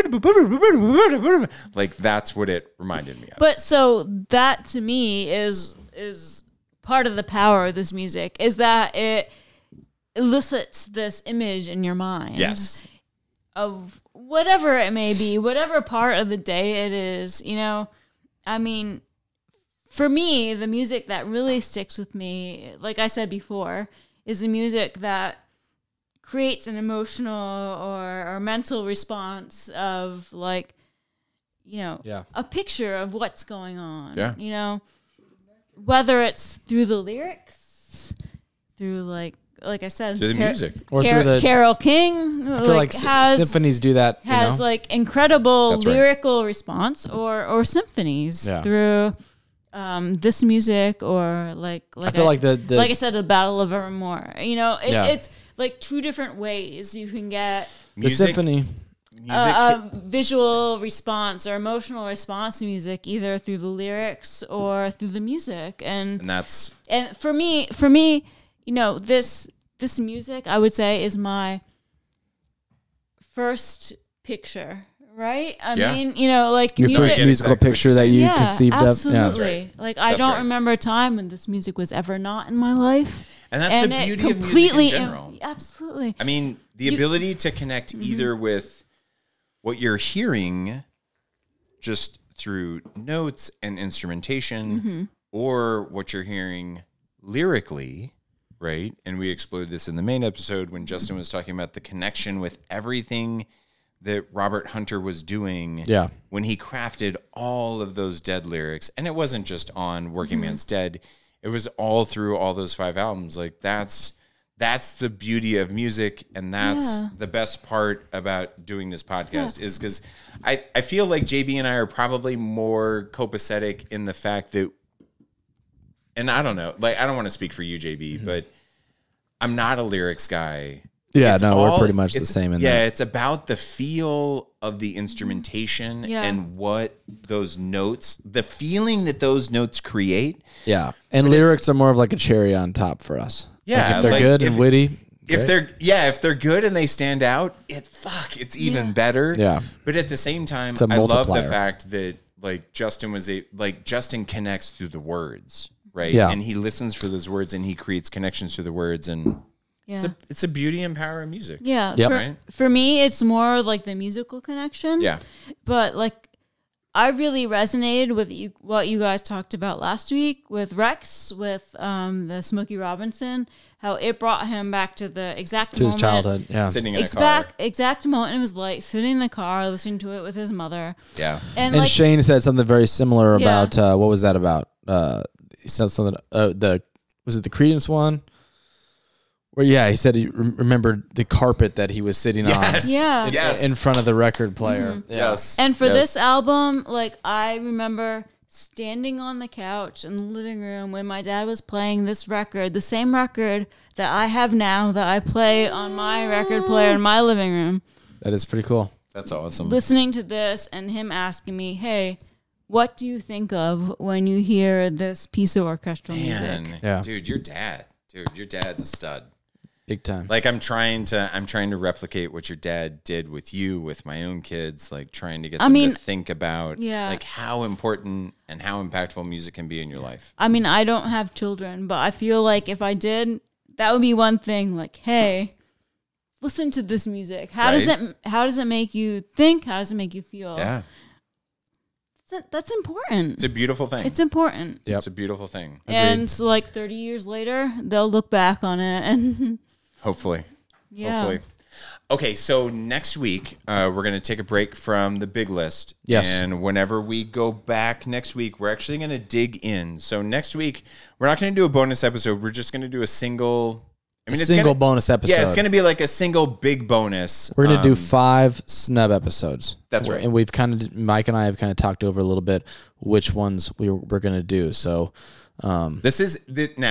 that's what it reminded me of. But so that to me is part of the power of this music is that it elicits this image in your mind. Yes. Of whatever it may be, whatever part of the day it is, you know. I mean, for me, the music that really sticks with me, like I said before, is the music that creates an emotional or mental response of like, you know, a picture of what's going on. Yeah. You know, whether it's through the lyrics, through like I said, Through the music. Or through the Carole King. I feel like symphonies do that. Has like incredible That's right. lyrical response, or symphonies through this music, or like I feel like the like I said, the Battle of Evermore. You know, it's like two different ways you can get the symphony. visual response or emotional response to music, either through the lyrics or through the music, and for me, you know, this music, I would say, is my first picture, right? I mean, you know, like your music, first musical picture that you conceived absolutely. of. Like I don't remember a time when this music was ever not in my life. And that's the beauty of music in general. Absolutely. I mean, the ability to connect either with what you're hearing just through notes and instrumentation or what you're hearing lyrically, right? And we explored this in the main episode when Justin was talking about the connection with everything that Robert Hunter was doing when he crafted all of those Dead lyrics. And it wasn't just on Working Man's Dead. It was all through all those 5 albums. Like that's the beauty of music. And that's the best part about doing this podcast is because I feel like JB and I are probably more copacetic in the fact that, and I don't know, like, I don't want to speak for you, JB, but I'm not a lyrics guy. Yeah, we're pretty much the same in that. Yeah, it's about the feel of the instrumentation and what those notes, the feeling that those notes create. Yeah, and lyrics are more of like a cherry on top for us. Yeah, like if they're good and witty. If they're good and they stand out, it's even better. Yeah. But at the same time, I love the fact that like Justin connects through the words, right? Yeah. And he listens for those words and he creates connections through the words and it's a beauty and power of music. Yeah. Yep. For me, it's more like the musical connection. Yeah. But like, I really resonated with what you guys talked about last week with Rex, with the Smokey Robinson, how it brought him back to the exact moment. His childhood. Yeah. Sitting in a car. Exact moment. It was like sitting in the car, listening to it with his mother. Yeah. And like, Shane said something very similar about, what was that about? He said something, was it the Creedence one? Where he said he remembered the carpet that he was sitting on in front of the record player. Mm-hmm. Yes. And for this album, like I remember standing on the couch in the living room when my dad was playing this record, the same record that I have now that I play on my record player in my living room. That is pretty cool. That's awesome. Listening to this and him asking me, hey, what do you think of when you hear this piece of orchestral music? Yeah. Dude, your dad's a stud. Big time. Like I'm trying to replicate what your dad did with you, with my own kids, like trying to get them to think about like how important and how impactful music can be in your life. I mean, I don't have children, but I feel like if I did, that would be one thing, like, hey, listen to this music. How does it make you think? How does it make you feel? Yeah. That's important. It's a beautiful thing. It's important. Yep. It's a beautiful thing. And so like 30 years later, they'll look back on it and hopefully. Yeah. Hopefully. Okay, so next week, we're going to take a break from the big list. Yes. And whenever we go back next week, we're actually going to dig in. So next week, we're not going to do a bonus episode. We're just going to do a single... bonus episode. Yeah, it's going to be like a single big bonus. We're going to do 5 snub episodes. That's right. And Mike and I have kind of talked over a little bit which ones we're going to do. So this is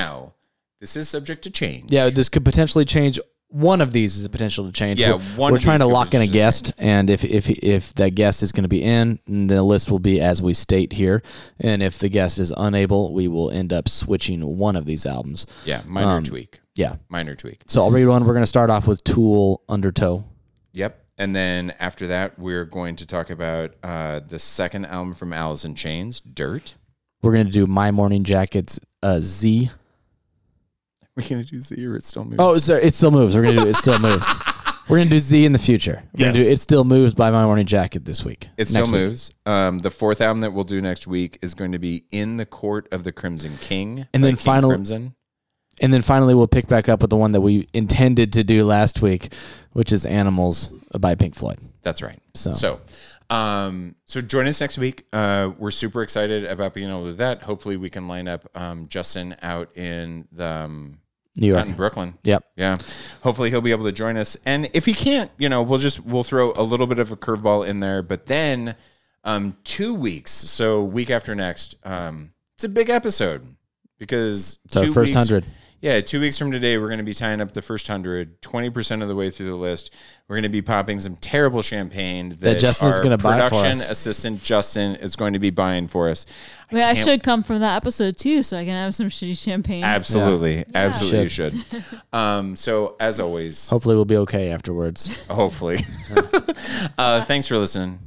subject to change. Yeah, this could potentially change. One of these is a potential to change. Yeah, we're trying to lock in a guest, and if that guest is going to be in, the list will be as we state here. And if the guest is unable, we will end up switching one of these albums. Yeah, minor tweak. Yeah, minor tweak. So I'll read one. We're going to start off with Tool, Undertow. Yep, and then after that, we're going to talk about the second album from Alice in Chains, Dirt. We're going to do My Morning Jacket's Z. We're going to do Z or It Still Moves? Oh, sorry, It Still Moves. We're going to do It Still Moves. We're going to do Z in the future. We're going to do It Still Moves by My Morning Jacket this week. It Still Moves. The fourth album that we'll do next week is going to be In the Court of the Crimson King. And then finally, we'll pick back up with the one that we intended to do last week, which is Animals by Pink Floyd. That's right. So join us next week. We're super excited about being able to do that. Hopefully we can line up Justin out in the New York, out in Brooklyn. Yep. Yeah. Hopefully he'll be able to join us. And if he can't, we'll throw a little bit of a curveball in there. But then 2 weeks, so week after next, it's a big episode because it's our first 100. Yeah, 2 weeks from today, we're going to be tying up the first 100, 20% of the way through the list. We're going to be popping some terrible champagne that Justin's going to buy for us. Production assistant Justin is going to be buying for us. I should come from that episode too, so I can have some shitty champagne. Absolutely. Yeah. Absolutely, you should. So, as always. Hopefully we'll be okay afterwards. Hopefully. Thanks for listening.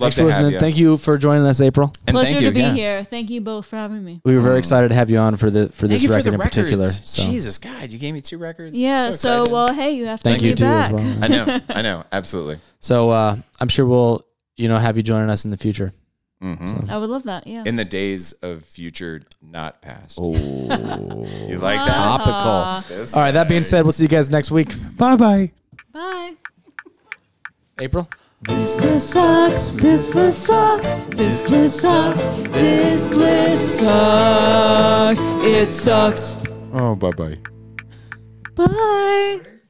Thanks to for have listening. you. Thank you for joining us, April. And Pleasure thank you, to be yeah. here. Thank you both for having me. We were very excited to have you on for this Thank you for record the in particular. records. So. Jesus, God, you gave me 2 records. Yeah. So So, excited. well, hey, you have to Thank bring you me too back. as well. I know, absolutely. So I'm sure we'll have you joining us in the future. I would love that. Yeah. In the days of future, not past. Oh, You like that? topical. This All right. That guy. being said, we'll see you guys next week. Bye. Bye. April. This list sucks. This list sucks. This list sucks. This list sucks. It sucks. Oh, bye-bye. Bye.